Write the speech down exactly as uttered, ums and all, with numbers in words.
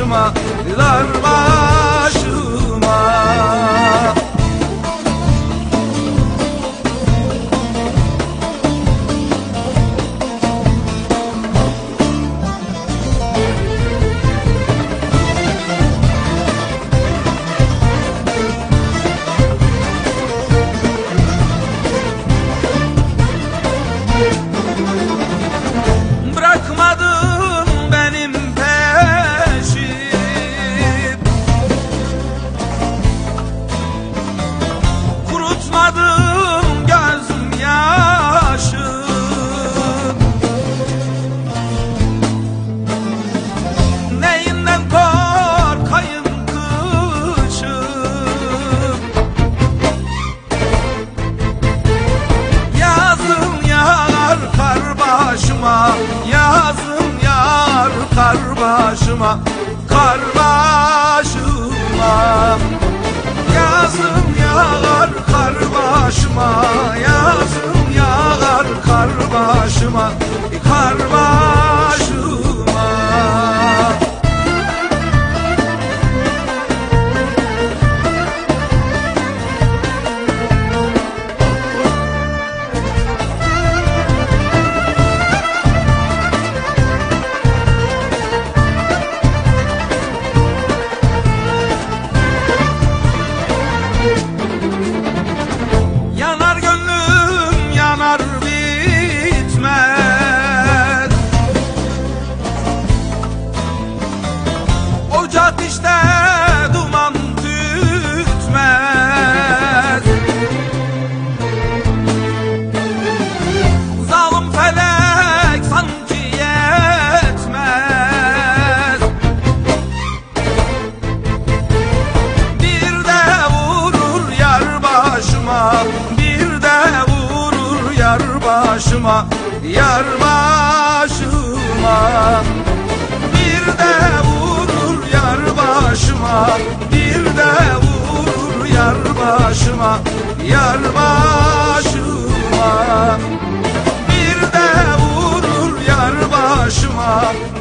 başıma, dar başıma. Bırakmadın benim peşim, kurutmadın gözüm yaşım. Neyinden korkayım kışım, yazın yağar kar başıma, yazın yağar kar başıma, kar başıma. Yazın yağar kar başıma, yazın yağar kar başıma, kar başıma. Yanar gönlüm yanar bitmez, ocak işte duman tütmez. Zalim felek sanki yetmez, bir de vurur yar başıma, bir de vurur yar başıma, yar başıma. Bir de vurur yar başıma, bir de vurur yar başıma, yar başıma. Bir de vurur yar başıma,